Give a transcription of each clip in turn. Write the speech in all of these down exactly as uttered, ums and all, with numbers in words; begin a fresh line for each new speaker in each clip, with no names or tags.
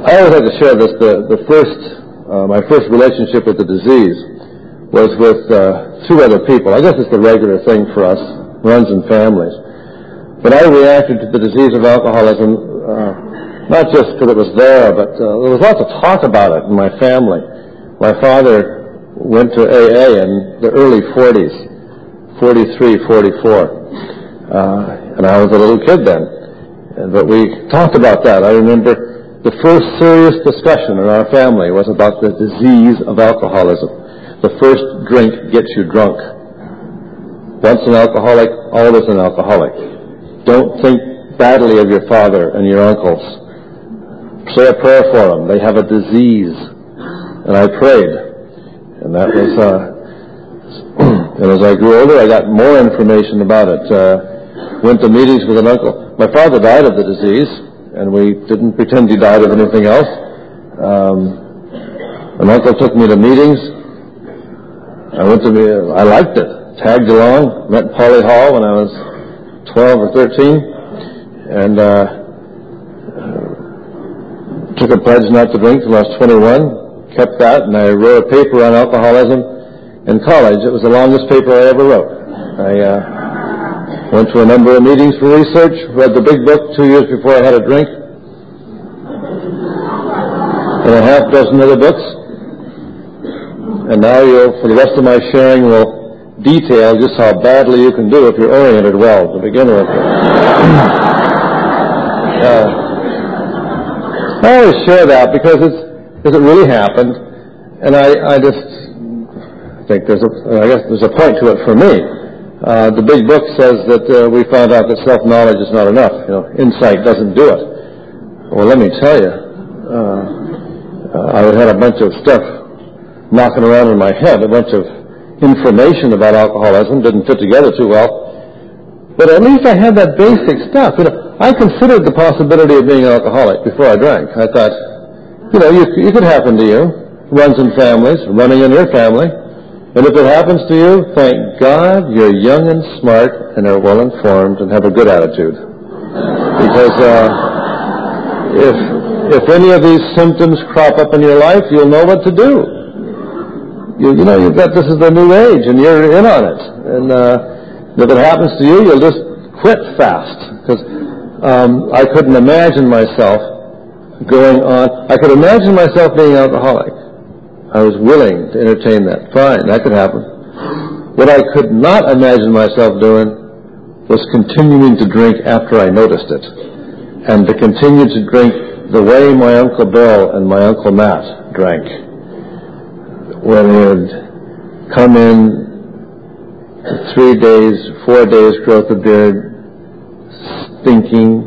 I always like to share this. The, the first, uh, my first relationship with the disease was with uh, two other people. I guess it's the regular thing for us, runs in families. But I reacted to the disease of alcoholism, uh, not just because it was there, but uh, there was lots of talk about it in my family. My father went to A A in the early forties, forty-three, forty-four, uh, and I was a little kid then. But we talked about that. I remember the first serious discussion in our family was about the disease of alcoholism. The first drink gets you drunk. Once an alcoholic, always an alcoholic. Don't think badly of your father and your uncles. Say a prayer for them. They have a disease. And I prayed. And that was, uh, and as I grew older, I got more information about it. Uh, went to meetings with an uncle. My father died of the disease, and we didn't pretend he died of anything else. Um, an uncle took me to meetings. I went to, I liked it. Tagged along, met Polly Hall when I was twelve or thirteen, and uh, took a pledge not to drink till I was twenty-one, kept that, and I wrote a paper on alcoholism in college. It was the longest paper I ever wrote. I uh, went to a number of meetings for research, read the big book two years before I had a drink, and a half dozen other books. And now you'll, for the rest of my sharing, will detail just how badly you can do if you're oriented well to begin with. uh, I always share that because it's, because it really happened, and I, I just think there's a, I guess there's a point to it for me. Uh, the big book says that uh, we found out that self-knowledge is not enough. You know, insight doesn't do it. Well, let me tell you, uh, uh, I had a bunch of stuff knocking around in my head, a bunch of information about alcoholism, didn't fit together too well. But at least I had that basic stuff. You know, I considered the possibility of being an alcoholic before I drank. I thought, you know, you, it could happen to you. Runs in families, running in your family. And if it happens to you, thank God you're young and smart and are well informed and have a good attitude. Because uh, if if any of these symptoms crop up in your life, you'll know what to do. You, you know, you've got, this is the new age, and you're in on it. And uh, if it happens to you, you'll just quit fast. Because um, I couldn't imagine myself going on. I could imagine myself being alcoholic. I was willing to entertain that. Fine, that could happen. What I could not imagine myself doing was continuing to drink after I noticed it. And to continue to drink the way my Uncle Bill and my Uncle Matt drank. When he would come in three days, four days growth of beard, stinking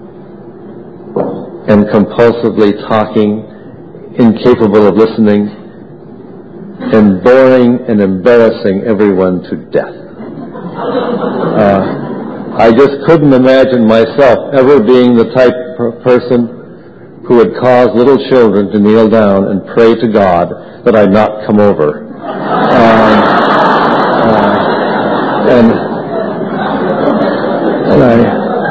and compulsively talking, incapable of listening, and boring and embarrassing everyone to death. Uh, I just couldn't imagine myself ever being the type of person who would cause little children to kneel down and pray to God that I not come over. Um, uh, and, and I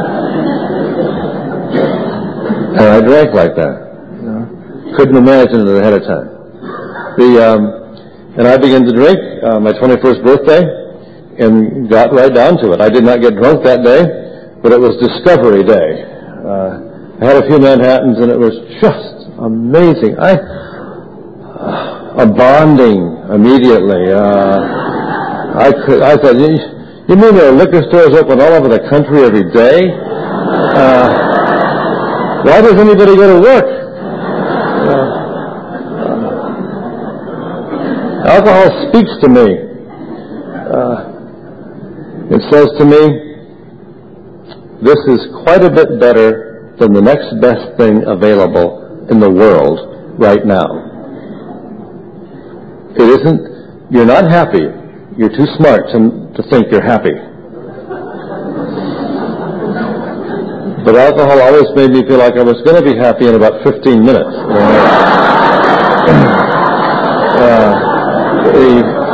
and I drank like that. You know? Couldn't imagine it ahead of time. The um, and I began to drink uh, my twenty-first birthday and got right down to it. I did not get drunk that day, but it was Discovery Day. Uh, I had a few Manhattans, and it was just amazing. I uh, a bonding immediately. Uh, I could. I thought, you, you mean there are liquor stores open all over the country every day? Uh, why does anybody go to work? Uh, uh, alcohol speaks to me. Uh, it says to me, "This is quite a bit better than the next best thing available in the world right now." It isn't, you're not happy. You're too smart to, to think you're happy. But alcohol always made me feel like I was going to be happy in about fifteen minutes. You know? uh, the,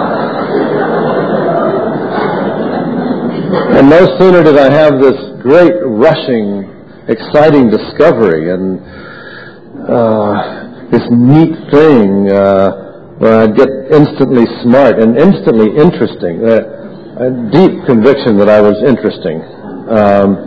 and no sooner did I have this great rushing exciting discovery and uh, this neat thing uh, where I'd get instantly smart and instantly interesting. Uh, a deep conviction that I was interesting. Um,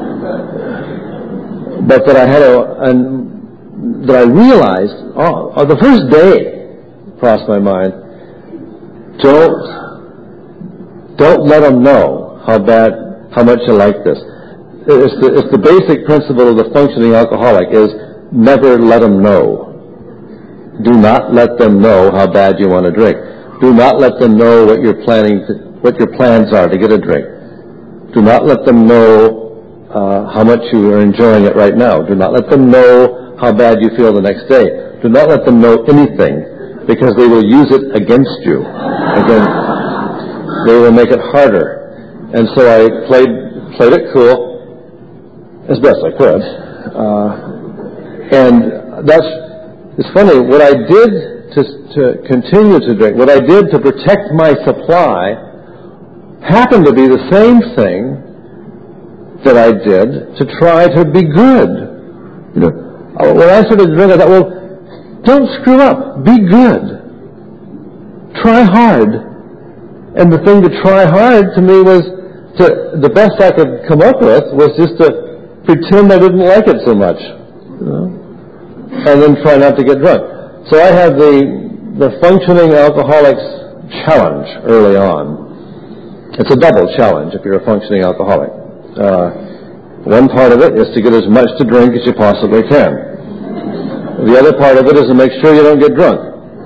but that I had a, and that I realized, oh, oh, the first day crossed my mind, don't, don't let them know how bad, how much you like this. It's the, it's the basic principle of the functioning alcoholic is never let them know. Do not let them know how bad you want to drink. Do not let them know what you're planning to, what your plans are to get a drink. Do not let them know uh, how much you are enjoying it right now. Do not let them know how bad you feel the next day. Do not let them know anything, because they will use it against you. Again, they will make it harder. And so I played played it cool as best I could. Uh, and that's it's funny. What I did to, to continue to drink, what I did to protect my supply, happened to be the same thing that I did to try to be good. You know, when I started drinking, I thought, well, don't screw up. Be good. Try hard. And the thing to try hard to me was to, the best I could come up with was just to pretend I didn't like it so much, you know, and then try not to get drunk. So I had the the functioning alcoholics challenge early on. It's a double challenge if you're a functioning alcoholic. Uh, one part of it is to get as much to drink as you possibly can. The other part of it is to make sure you don't get drunk.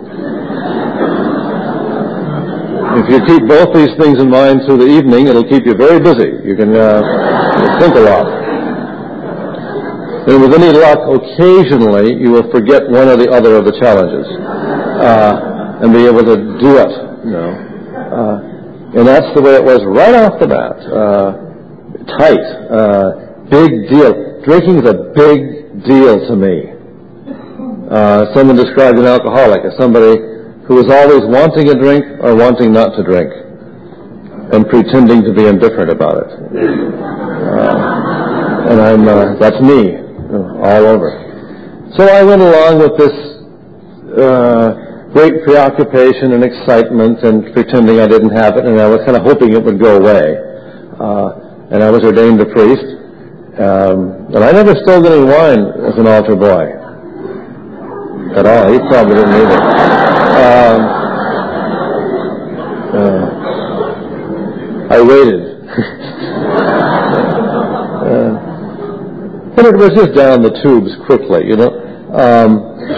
If you keep both these things in mind through the evening, it'll keep you very busy. You can uh, think a lot. And with any luck, occasionally you will forget one or the other of the challenges uh, and be able to do it. You know, uh, and that's the way it was right off the bat. Uh, tight, uh, big deal. Drinking is a big deal to me. Uh, someone described an alcoholic as somebody who is always wanting a drink or wanting not to drink and pretending to be indifferent about it. Uh, and I'm, uh, that's me, all over. So I went along with this uh, great preoccupation and excitement and pretending I didn't have it, and I was kind of hoping it would go away. Uh, and I was ordained a priest. Um, and I never stole any wine as an altar boy. At all. He probably didn't either. Um, uh, I waited. uh, and it was just down the tubes quickly, you know. Um,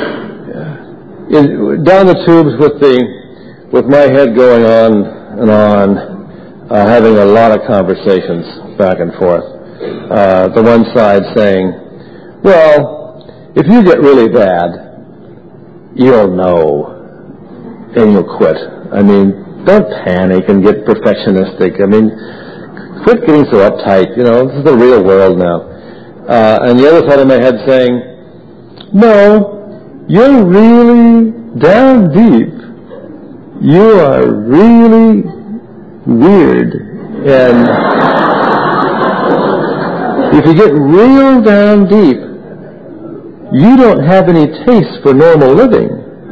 in, down the tubes with the with my head going on and on, uh, having a lot of conversations back and forth. Uh, the one side saying, well, if you get really bad, you'll know, and you'll quit. I mean, don't panic and get perfectionistic. I mean, quit getting so uptight. You know, this is the real world now. Uh, and the other side of my head saying, no, you're really down deep. You are really weird. And if you get real down deep, you don't have any taste for normal living.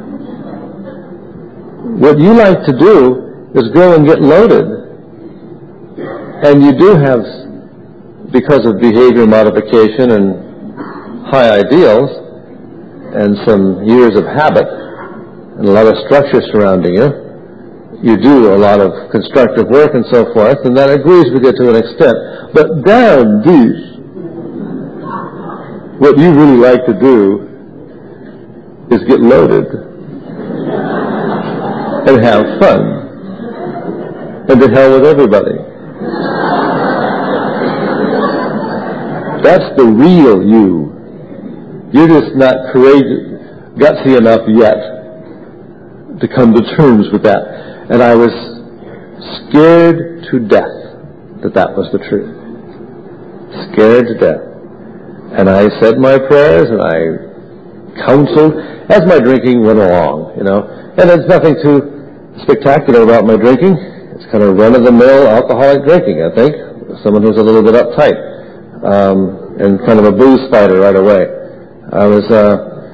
What you like to do is go and get loaded. And you do have, because of behavior modification and high ideals and some years of habit and a lot of structure surrounding you, you do a lot of constructive work and so forth, and that agrees with you to an extent. But down deep, what you really like to do is get loaded and have fun and to hell with everybody. That's the real you. You're just not courageous, gutsy enough yet to come to terms with that. And I was scared to death that that was the truth. Scared to death. And I said my prayers, and I counseled as my drinking went along, you know. And there's nothing too spectacular about my drinking. It's kind of run-of-the-mill alcoholic drinking, I think. Someone who's a little bit uptight, um, and kind of a booze fighter right away. I was, uh,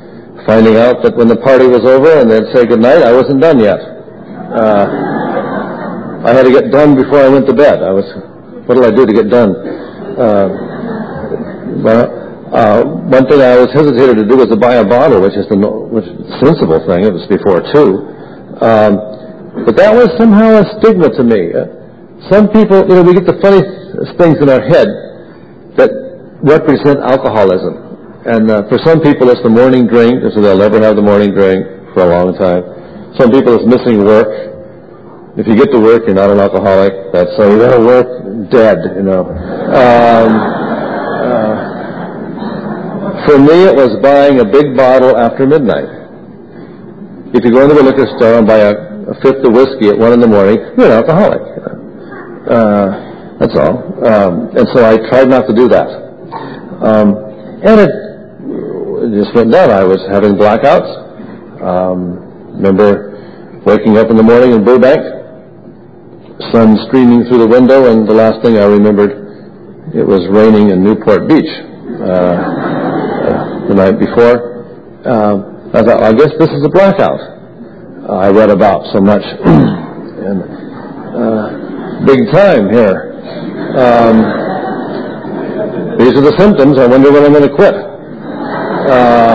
finding out that when the party was over and they'd say goodnight, I wasn't done yet. Uh, I had to get done before I went to bed. I was, what did I do to get done? Uh, well, uh, one thing I always hesitated to do was to buy a bottle, which is the, which is the sensible thing. It was before two. Um, but that was somehow a stigma to me. Uh, some people, you know, we get the funny things in our head that represent alcoholism. And uh, for some people it's the morning drink, so they'll never have the morning drink for a long time. Some people it's missing work. If you get to work, you're not an alcoholic. That's so you gotta work dead, you know. Um, uh, for me, it was buying a big bottle after midnight. If you go into the liquor store and buy a, a fifth of whiskey at one in the morning, you're an alcoholic. Uh, that's all. Um, and so I tried not to do that. Um, and it, it just went down. I was having blackouts. Um, remember waking up in the morning in Burbank, sun streaming through the window, and the last thing I remembered, it was raining in Newport Beach uh, uh, the night before. Um, I thought, I guess this is a blackout uh, I read about so much. and uh, big time here. Um, these are the symptoms. I wonder when I'm going to quit. Uh,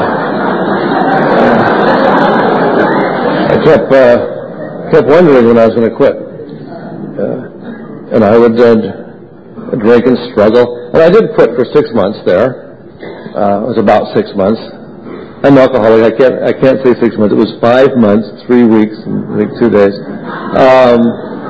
I kept uh, kept wondering when I was going to quit. Uh, and I would uh, drink and struggle. And I did quit for six months there. Uh, it was about six months. I'm alcoholic. I can't I can't say six months. It was five months, three weeks, and I think two days. Um,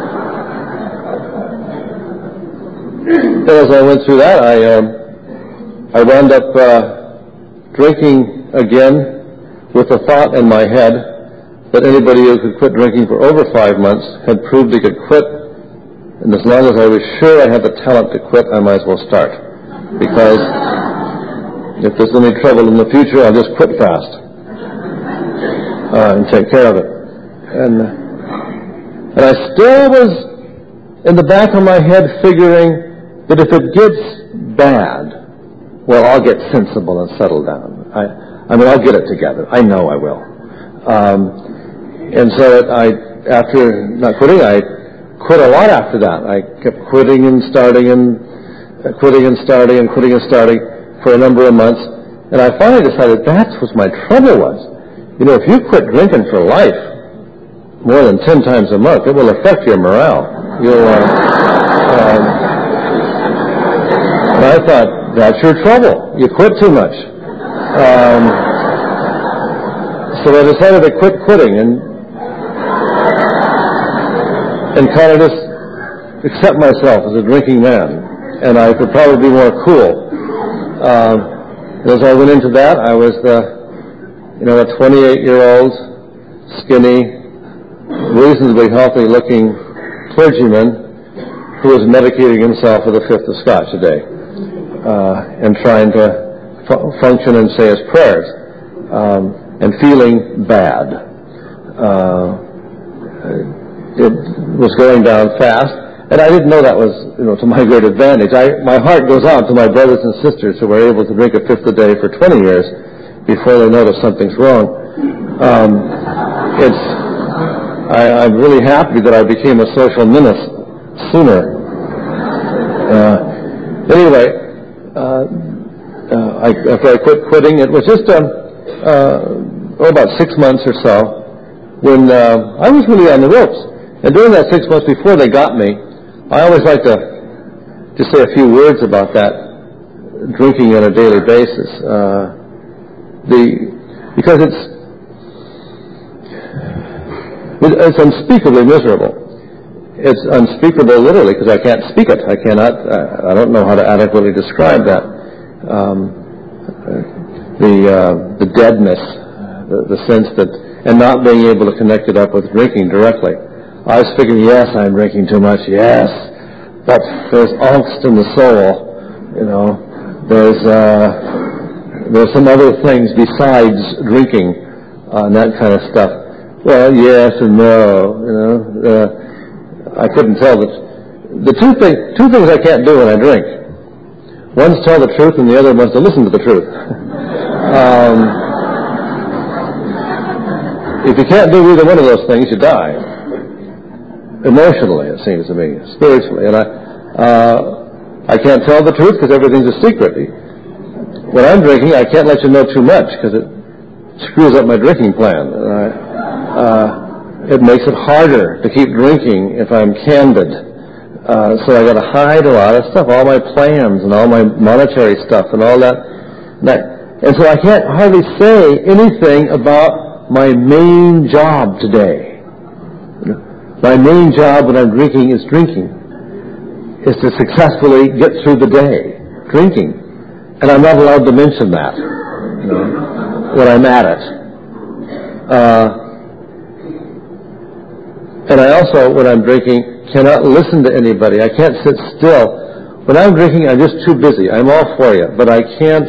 and as I went through that, I uh, I wound up uh, drinking again with the thought in my head that anybody who could quit drinking for over five months had proved he could quit. And as long as I was sure I had the talent to quit, I might as well start. Because if there's any trouble in the future, I'll just quit fast uh, and take care of it. And, and I still was in the back of my head figuring that if it gets bad, well, I'll get sensible and settle down. I, I mean, I'll get it together. I know I will. Um, and so I, after not quitting, I quit a lot after that. I kept quitting and starting and uh, quitting and starting and quitting and starting for a number of months. And I finally decided that's what my trouble was. You know, if you quit drinking for life, more than ten times a month, it will affect your morale. You'll, uh, um, and I thought, that's your trouble. You quit too much. Um, so I decided to quit quitting and and kind of just accept myself as a drinking man. And I could probably be more cool. Um, as I went into that, I was the, you know, a twenty-eight-year-old, skinny, reasonably healthy-looking clergyman who was medicating himself with a fifth of scotch a day. Uh, and trying to fu- function and say his prayers, um, and feeling bad. Uh, it was going down fast, and I didn't know that was, you know, to my great advantage. I, my heart goes out to my brothers and sisters who were able to drink a fifth a day for twenty years before they notice something's wrong. Um, it's, I, I'm really happy that I became a social menace sooner. Uh, anyway. Uh, uh, I, after I quit quitting, it was just um, uh, oh, about six months or so when uh, I was really on the ropes. And during that six months before they got me, I always like to just say a few words about that drinking on a daily basis. Uh, the because it's it's unspeakably miserable. It's unspeakable literally because I can't speak it. I cannot, uh, I don't know how to adequately describe that. Um, the, uh, the deadness, the, the sense that, and not being able to connect it up with drinking directly. I was figuring, yes, I'm drinking too much, yes, but there's angst in the soul, you know, there's, uh, there's some other things besides drinking, uh, and that kind of stuff. Well, yes and no, you know, uh, I couldn't tell that. The two, thing, two things I can't do when I drink. One's tell the truth and the other one's to listen to the truth. um, if you can't do either one of those things, you die. Emotionally, it seems to me, spiritually. And I, uh, I can't tell the truth because everything's a secret. When I'm drinking, I can't let you know too much because it screws up my drinking plan. And I, uh, it makes it harder to keep drinking if I'm candid. Uh, so I got to hide a lot of stuff, all my plans and all my monetary stuff and all that. that. And so I can't hardly say anything about my main job today. My main job when I'm drinking is drinking, is to successfully get through the day drinking. And I'm not allowed to mention that, you know, when I'm at it. Uh, and I also, when I'm drinking, cannot listen to anybody. I can't sit still. When I'm drinking, I'm just too busy. I'm all for you, but I can't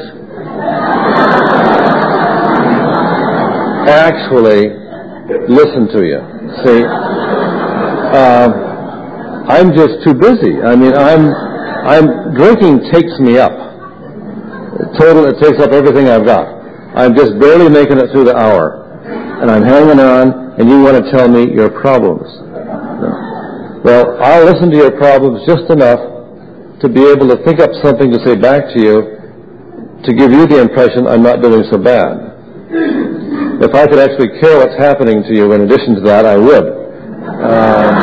actually listen to you. See, uh, I'm just too busy. I mean, I'm, I'm drinking takes me up. Total, it takes up everything I've got. I'm just barely making it through the hour, and I'm hanging on, and you want to tell me your problems. Well, I'll listen to your problems just enough to be able to think up something to say back to you to give you the impression I'm not doing so bad. If I could actually care what's happening to you in addition to that, I would. Um,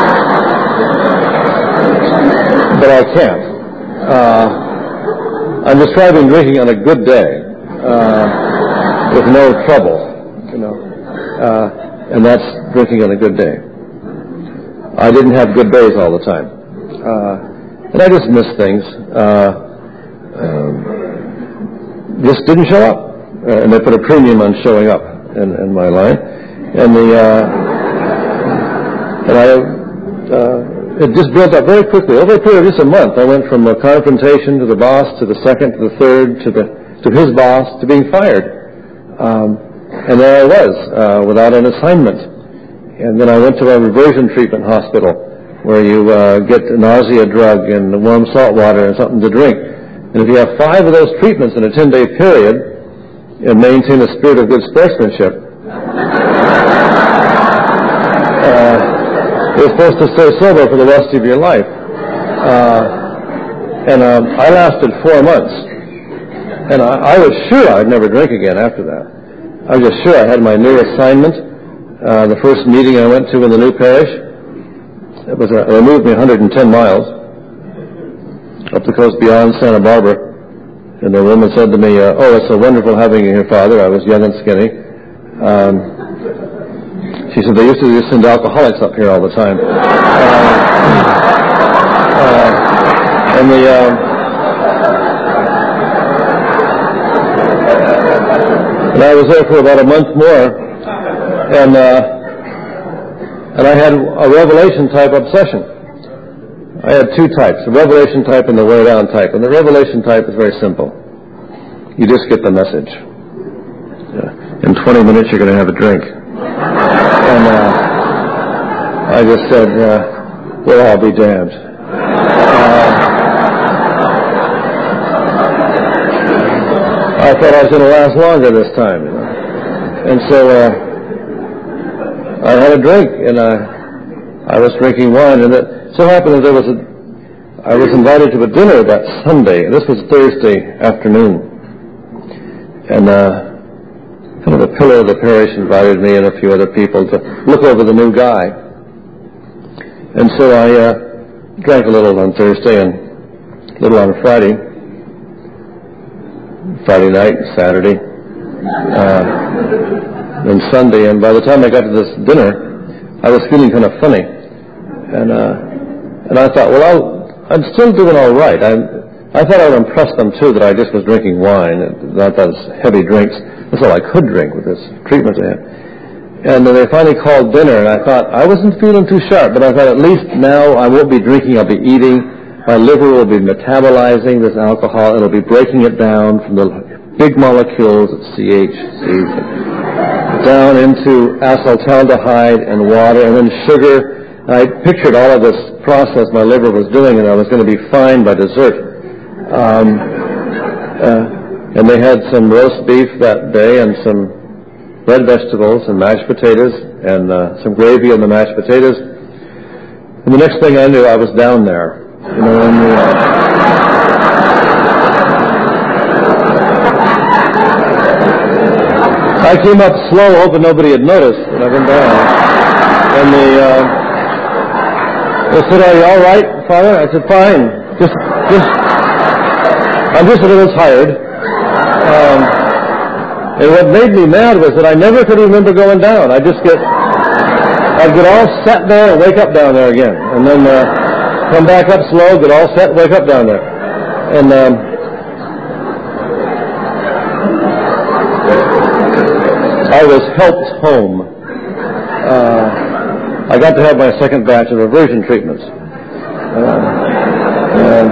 but I can't. Uh, I'm describing drinking on a good day, uh, with no trouble, you know, uh, and that's drinking on a good day. I didn't have good days all the time, uh, and I just missed things. Uh, um, just didn't show up, uh, and they put a premium on showing up in, in my life, and the uh, and I. Uh, It just built up very quickly. Over a period of just a month, I went from a confrontation to the boss, to the second, to the third, to the to his boss, to being fired. Um, and there I was, uh, without an assignment. And then I went to a reversion treatment hospital, where you uh, get a nausea drug and warm salt water and something to drink. And if you have five of those treatments in a ten-day period and maintain a spirit of good sportsmanship, uh, you're supposed to stay sober for the rest of your life. Uh, and um, I lasted four months. And I, I was sure I'd never drink again after that. I was just sure I had my new assignment. Uh, the first meeting I went to in the new parish, it was a, it moved me one hundred ten miles up the coast beyond Santa Barbara. And the woman said to me, uh, oh, it's so wonderful having you here, Father. I was young and skinny. Um, She said, they used to just send alcoholics up here all the time. Uh, uh, and the, uh, and I was there for about a month more, and, uh, and I had a revelation type obsession. I had two types, the revelation type and the wear down type. And the revelation type is very simple. You just get the message. Yeah. In twenty minutes, you're going to have a drink. And uh, I just said, uh, we'll all be damned. Uh, I thought I was going to last longer this time, you know. And so uh, I had a drink, and uh, I was drinking wine, and it so happened that there was a, I was invited to a dinner that Sunday, and this was Thursday afternoon. And uh, kind of the pillar of the parish invited me and a few other people to look over the new guy. And so I uh, drank a little on Thursday and a little on Friday, Friday night, Saturday, uh, and Sunday. And by the time I got to this dinner, I was feeling kind of funny. And uh, and I thought, well, I'll, I'm still doing all right. I I thought I would impress them, too, that I just was drinking wine, not those heavy drinks. That's all I could drink with this treatment I had. And then they finally called dinner, and I thought, I wasn't feeling too sharp, but I thought at least now I won't be drinking, I'll be eating. My liver will be metabolizing this alcohol. It'll be breaking it down from the big molecules of C H C down into acetaldehyde and water, and then sugar. I pictured all of this process my liver was doing, and I was going to be fine by dessert. Um, uh, and they had some roast beef that day and some red vegetables and mashed potatoes and uh, some gravy on the mashed potatoes. And the next thing I knew, I was down there. You know, and, uh, I came up slow, hoping nobody had noticed, and I went down. And the, uh, they said, "Are you all right, Father?" I said, "Fine. Just, just, I'm just a little tired." Um, and what made me mad was that I never could remember going down. I just get, I'd get all set there and wake up down there again, and then uh, come back up slow, get all set, wake up down there, and. Um, I was helped home. Uh, I got to have my second batch of aversion treatments. Uh, uh,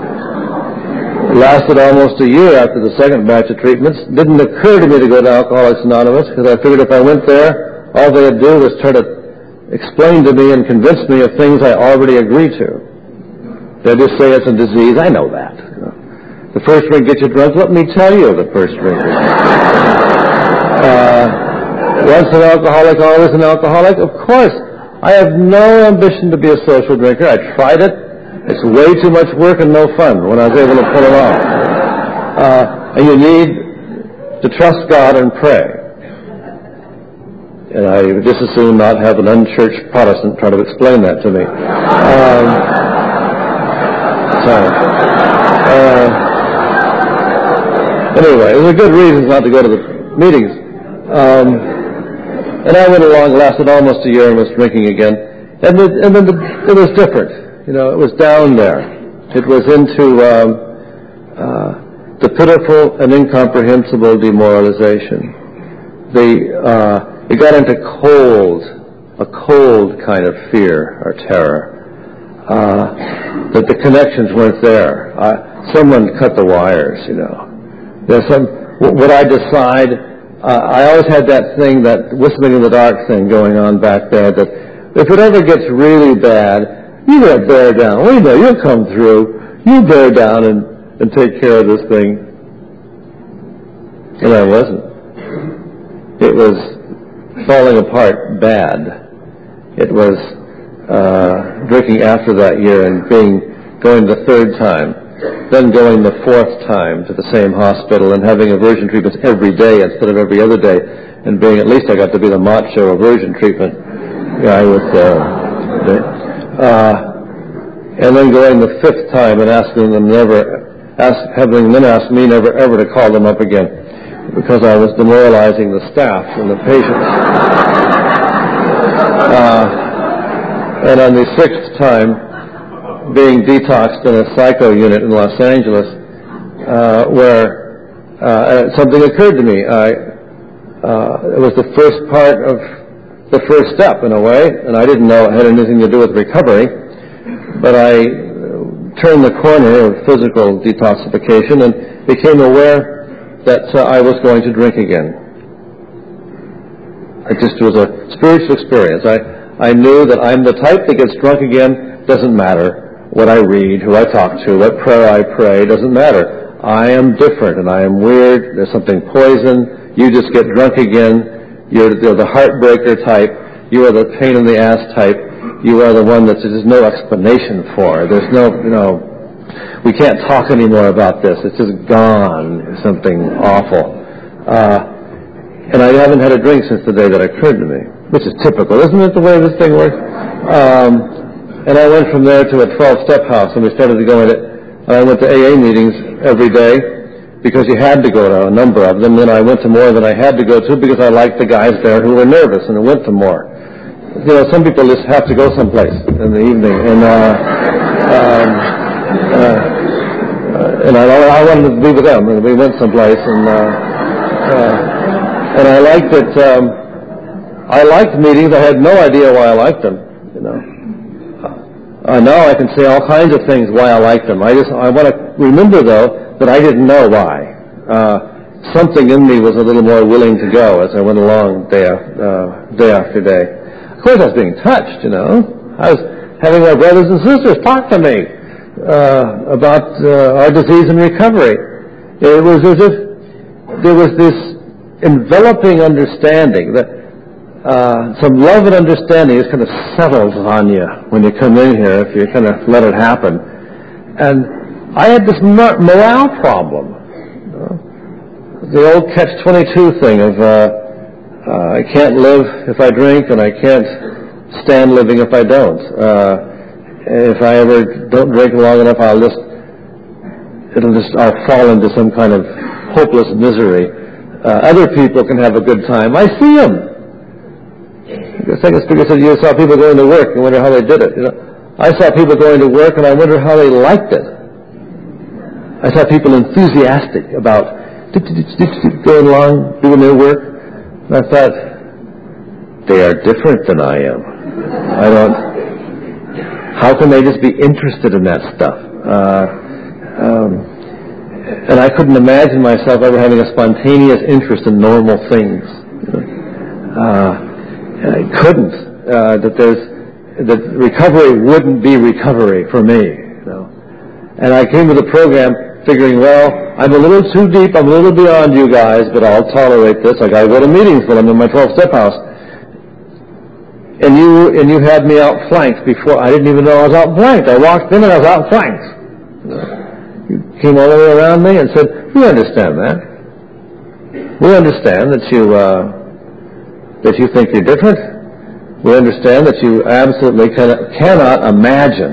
lasted almost a year after the second batch of treatments. Didn't occur to me to go to Alcoholics Anonymous because I figured if I went there, all they'd do was try to explain to me and convince me of things I already agreed to. They'd just say it's a disease. I know that. You know. The first drink gets you drunk. Let me tell you the first drink. Uh, once an alcoholic, always an alcoholic. Of course, I have no ambition to be a social drinker. I tried it. It's way too much work and no fun when I was able to pull it off. Uh, and you need to trust God and pray. And I would just as soon not have an unchurched Protestant try to explain that to me. Um, so, uh, anyway, there were good reasons not to go to the meetings. Um, and I went along, lasted almost a year, and was drinking again. And, it, and then the, it was different. You know, it was down there. It was into um, uh, the pitiful and incomprehensible demoralization. The uh, it got into cold, a cold kind of fear or terror. Uh, that the connections weren't there. Uh, someone cut the wires. You know, there's some. What I decide. Uh, I always had that thing, that whistling in the dark thing going on back there, that if it ever gets really bad, you gotta bear down. We know you'll come through. You bear down and, and take care of this thing. And I wasn't. It was falling apart bad. It was uh, drinking after that year and being going the third time. Then going the fourth time to the same hospital and having aversion treatments every day instead of every other day, and being, at least I got to be the macho aversion treatment guy with, uh, uh, and then going the fifth time and asking them never, ask, having them ask me never ever to call them up again because I was demoralizing the staff and the patients. Uh, and on the sixth time, being detoxed in a psycho unit in Los Angeles, uh, where uh, something occurred to me. I, uh, it was the first part of the first step, in a way, and I didn't know it had anything to do with recovery, but I turned the corner of physical detoxification and became aware that uh, I was going to drink again. It just was a spiritual experience. I, I knew that I'm the type that gets drunk again. Doesn't matter what I read, who I talk to, what prayer I pray, doesn't matter. I am different and I am weird. There's something poison. You just get drunk again. You're, you're the heartbreaker type. You are the pain in the ass type. You are the one that there's no explanation for. There's no, you know, we can't talk anymore about this. It's just gone. It's something awful. Uh, and I haven't had a drink since the day that occurred to me, which is typical. Isn't it the way this thing works? Um, And I went from there to a twelve-step house, and we started to go in it. And I went to A A meetings every day because you had to go to a number of them. Then I went to more than I had to go to because I liked the guys there who were nervous and went to more. You know, some people just have to go someplace in the evening, and uh, um, uh, and I, I wanted to be with them, and we went someplace, and uh, uh, and I liked it. Um, I liked meetings. I had no idea why I liked them. You know. Uh, now I can say all kinds of things why I like them. I just I want to remember, though, that I didn't know why. Uh, something in me was a little more willing to go as I went along day, uh, day after day. Of course, I was being touched, you know. I was having my brothers and sisters talk to me uh, about uh, our disease and recovery. It was as if there was this enveloping understanding, that uh, some love and understanding is kind of settles on you when you come in here, if you kind of let it happen. And I had this morale problem. You know? The old catch twenty-two thing of uh, uh, I can't live if I drink, and I can't stand living if I don't. Uh, if I ever don't drink long enough, I'll just, it'll just, I'll fall into some kind of hopeless misery. Uh, other people can have a good time. I see them. The second speaker said you saw people going to work and wonder how they did it. You know, I saw people going to work and I wonder how they liked it. I saw people enthusiastic about going along, doing their work. And I thought, they are different than I am. I don't, how can they just be interested in that stuff? Uh, um, and I couldn't imagine myself ever having a spontaneous interest in normal things. You know? uh, and I couldn't. Uh, that there's, that recovery wouldn't be recovery for me. You know? And I came to the program figuring, well, I'm a little too deep, I'm a little beyond you guys, but I'll tolerate this. I got to go to meetings when I'm in my twelve-step house. And you and you had me outflanked before. I didn't even know I was outflanked. I walked in and I was outflanked. You came all the way around me and said, we understand that. We understand that you uh, that you think you're different. We understand that you absolutely cannot, cannot imagine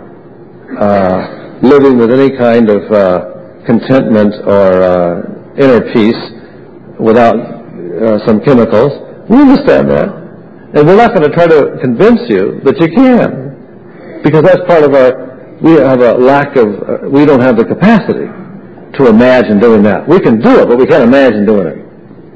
uh, living with any kind of uh, contentment or uh, inner peace without uh, some chemicals. We understand that. And we're not going to try to convince you that you can, because that's part of our, we have a lack of, uh, we don't have the capacity to imagine doing that. We can do it, but we can't imagine doing it.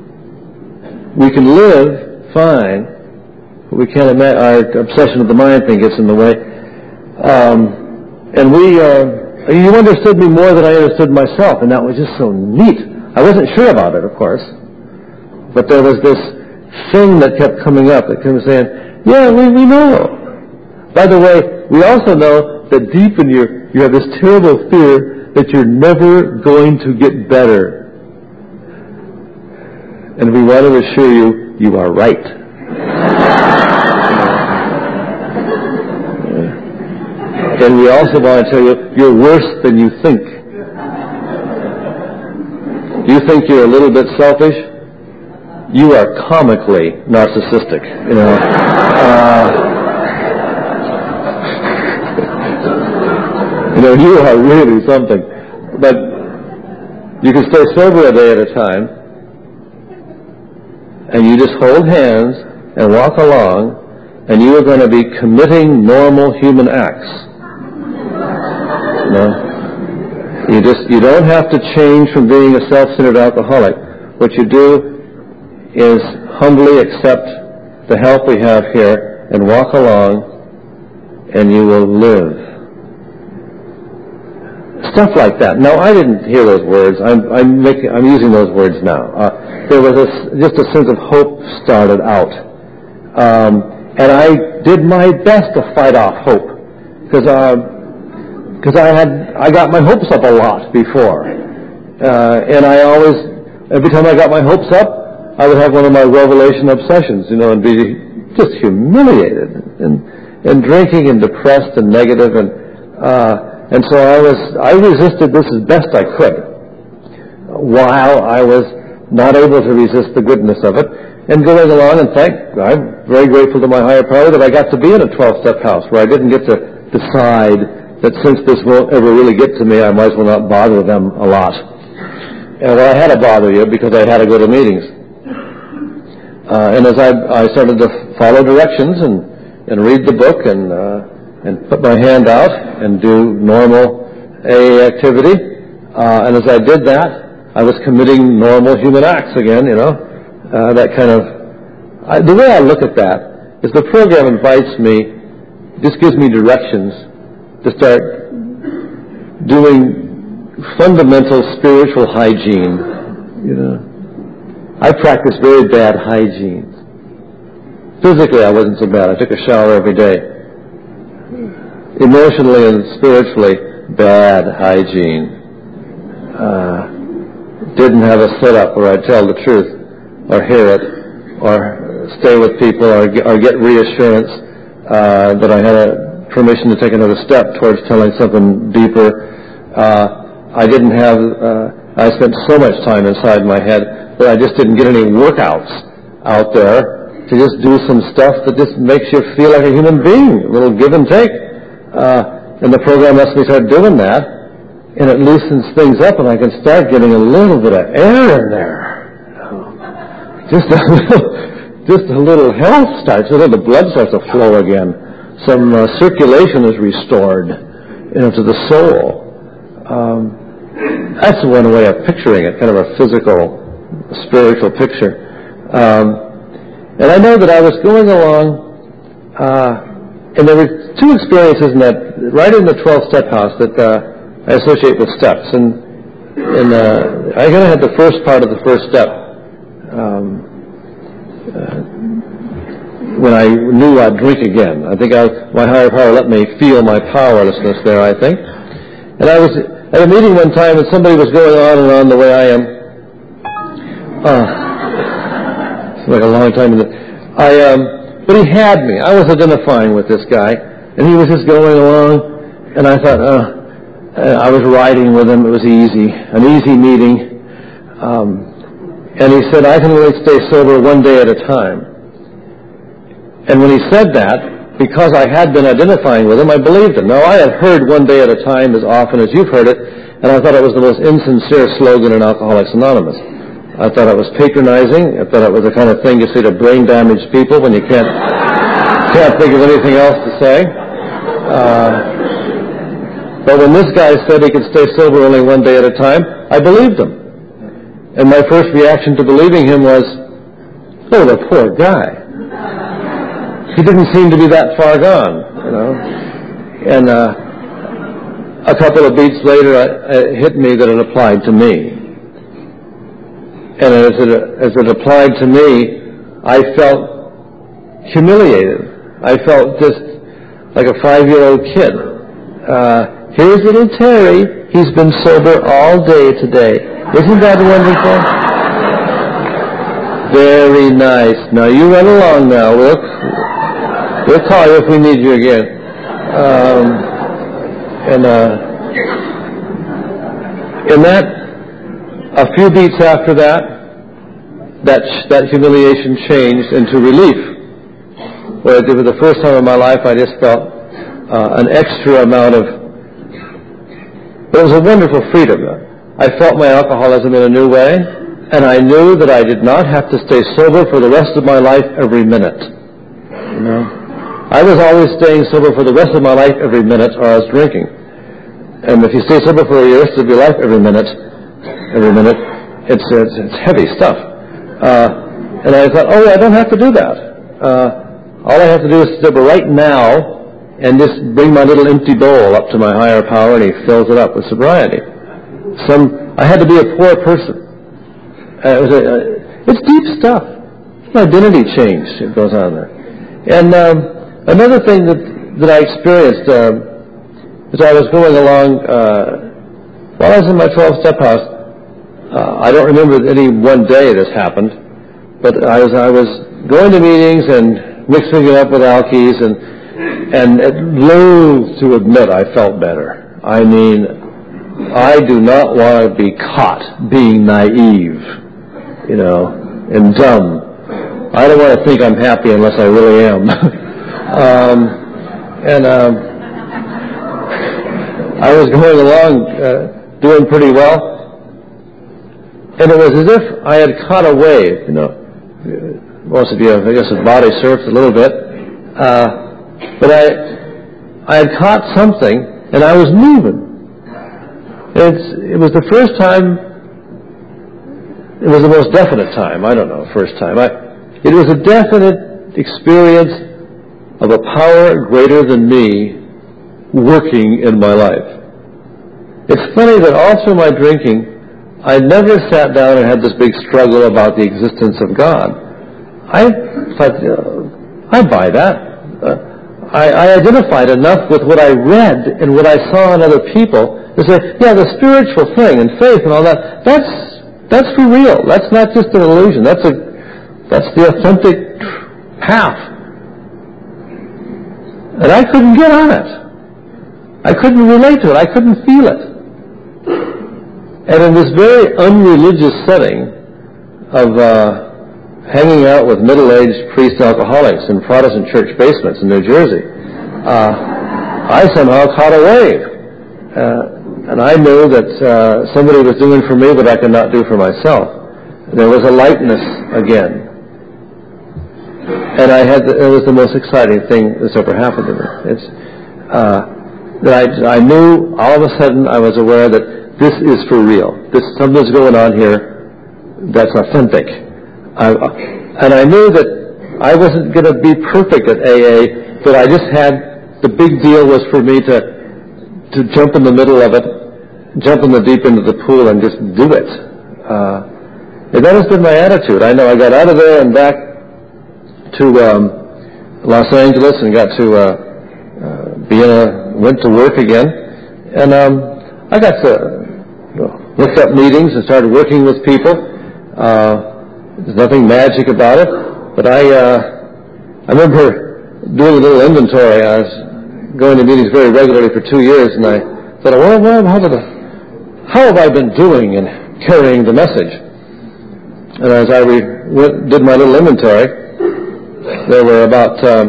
We can live fine, but we can't imagine, our obsession with the mind thing gets in the way. Um, and we, uh, you understood me more than I understood myself, and that was just so neat. I wasn't sure about it, of course, but there was this thing that kept coming up, that kept saying, yeah, we, we know. By the way, we also know that deep in you, you have this terrible fear that you're never going to get better. And we want to assure you, you are right. And we also want to tell you, you're worse than you think. You think you're a little bit selfish? You are comically narcissistic, you know. Uh, you know, you are really something. But you can stay sober a day at a time, and you just hold hands and walk along, and you are going to be committing normal human acts. You know? You just, you don't have to change from being a self-centered alcoholic. What you do is humbly accept the help we have here and walk along, and you will live. Stuff like that. Now, I didn't hear those words. I'm, I'm, making, I'm using those words now. Uh, there was a, just a sense of hope started out. Um, and I did my best to fight off hope, because uh, I had I got my hopes up a lot before. Uh, and I always, every time I got my hopes up, I would have one of my revelation obsessions, you know, and be just humiliated and and drinking and depressed and negative, and uh, and so I was I resisted this as best I could, while I was not able to resist the goodness of it, and going along. And thank I'm very grateful to my higher power that I got to be in a twelve-step house where I didn't get to decide that since this won't ever really get to me, I might as well not bother them a lot. And well, I had to bother you because I had to go to meetings. Uh, and as I, I started to follow directions and, and read the book and uh, and put my hand out and do normal A A activity, uh, and as I did that, I was committing normal human acts again, you know, uh, that kind of... I, the way I look at that is the program invites me, just gives me directions to start doing fundamental spiritual hygiene, you know. I practiced very bad hygiene. Physically, I wasn't so bad. I took a shower every day. Emotionally and spiritually, bad hygiene. Uh, didn't have a setup where I tell the truth. or hear it, or stay with people, or get, or get reassurance uh, that I had a permission to take another step towards telling something deeper. Uh, I didn't have, uh, I spent so much time inside my head that I just didn't get any workouts out there to just do some stuff that just makes you feel like a human being, a little give and take. Uh, and the program lets me start doing that, and it loosens things up, and I can start getting a little bit of air in there. Just a little, just a little health starts, a little, the blood starts to flow again. Some uh, circulation is restored, you know, to the soul. Um, that's one way of picturing it, kind of a physical, spiritual picture. Um, and I know that I was going along, uh, and there were two experiences in that, right in the twelve-step house that uh, I associate with steps. And, and uh, I kind of had the first part of the first step. Um, uh, when I knew I'd drink again. I think I, my higher power let me feel my powerlessness there, I think. And I was at a meeting one time, and somebody was going on and on the way I am. Oh, it's like a long time. I, um, but he had me. I was identifying with this guy, and he was just going along, and I thought, oh, I was riding with him. It was easy, an easy meeting. Um, and he said, I can only stay sober one day at a time. And when he said that, because I had been identifying with him, I believed him. Now, I had heard one day at a time as often as you've heard it, and I thought it was the most insincere slogan in Alcoholics Anonymous. I thought it was patronizing. I thought it was the kind of thing you say to brain-damaged people when you can't can't think of anything else to say. Uh, but when this guy said he could stay sober only one day at a time, I believed him. And my first reaction to believing him was, oh, the poor guy. He didn't seem to be that far gone, you know. And uh, a couple of beats later, it hit me that it applied to me. And as it, as it applied to me, I felt humiliated. I felt just like a five-year-old kid. Uh, here's little Terry. He's been sober all day today. Isn't that wonderful? Very nice. Now you run along now. We'll, we'll call you if we need you again. Um, and uh, in that, a few beats after that, that that humiliation changed into relief. Where for the first time in my life, I just felt uh, an extra amount of. It was a wonderful freedom. I felt my alcoholism in a new way, and I knew that I did not have to stay sober for the rest of my life every minute. You know, I was always staying sober for the rest of my life every minute, or I was drinking. And if you stay sober for the rest of your life every minute, every minute, it's it's, it's heavy stuff. Uh, and I thought, oh, I don't have to do that. Uh, all I have to do is stay sober right now, and just bring my little empty bowl up to my higher power, and he fills it up with sobriety. Some, I had to be a poor person. Uh, it was a, uh, it's deep stuff. Identity change that goes on there. And um, another thing that that I experienced uh, as I was going along uh, while I was in my twelve-step house. Uh, I don't remember any one day this happened, but I was I was going to meetings and mixing it up with alkies, and and loath to admit I felt better. I mean, I do not want to be caught being naive, you know, and dumb. I don't want to think I'm happy unless I really am. um, and um, I was going along uh, doing pretty well, and it was as if I had caught a wave, you know. Most of you, I guess, have body surfed a little bit. Uh, but I I had caught something, and I was moving. It's, it was the first time, it was the most definite time, I don't know, first time. I, it was a definite experience of a power greater than me working in my life. It's funny that all through my drinking, I never sat down and had this big struggle about the existence of God. I thought, uh, I buy that. Uh, I, I identified enough with what I read and what I saw in other people to say, yeah, the spiritual thing and faith and all that, that's that's for real. That's not just an illusion. That's a That's the authentic path. And I couldn't get on it. I couldn't relate to it. I couldn't feel it. And in this very unreligious setting of uh, hanging out with middle-aged priest alcoholics in Protestant church basements in New Jersey, uh, I somehow caught a wave. Uh, and I knew that uh, somebody was doing for me what I could not do for myself. There was a lightness again. And I had the, it was the most exciting thing that's ever happened to me. It's uh, that I, I knew all of a sudden I was aware that this is for real. This something's going on here that's authentic. I, and I knew that I wasn't going to be perfect at A A, but I just had the big deal was for me to to jump in the middle of it, jump in the deep end of the pool, and just do it. Uh, and that has been my attitude. I know I got out of there and back to um, Los Angeles and got to uh, uh, be in a, went to work again, and um, I got to you know, looked up meetings and started working with people. Uh, there's nothing magic about it, but I uh, I remember doing a little inventory. I was going to meetings very regularly for two years, and I thought, well, well how, did I, how have I been doing in carrying the message? And as I re- went, did my little inventory, there were about um,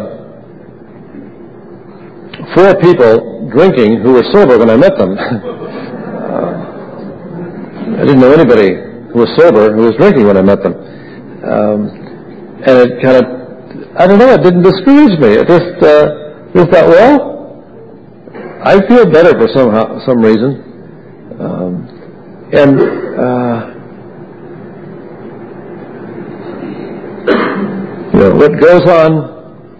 four people drinking who were sober when I met them. uh, I didn't know anybody who was sober who was drinking when I met them. Um, and it kind of, I don't know, it didn't discourage me. It just, uh, just thought, well, I feel better for some, some reason. Um, and uh, you know, what goes on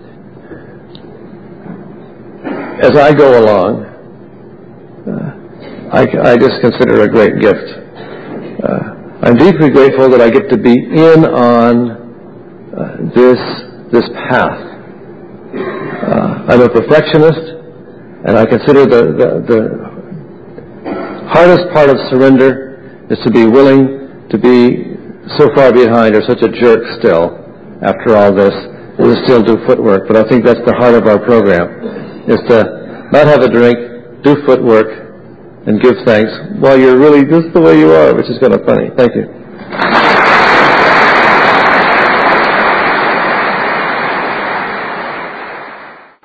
as I go along, uh, I, I just consider a great gift. Uh, I'm deeply grateful that I get to be in on uh, this this path. Uh, I'm a perfectionist, and I consider the, the, the hardest part of surrender is to be willing to be so far behind or such a jerk still. After all this, we'll still do footwork. But I think that's the heart of our program, is to not have a drink, do footwork, and give thanks while you're really just the way you are, which is kind of funny. Thank you.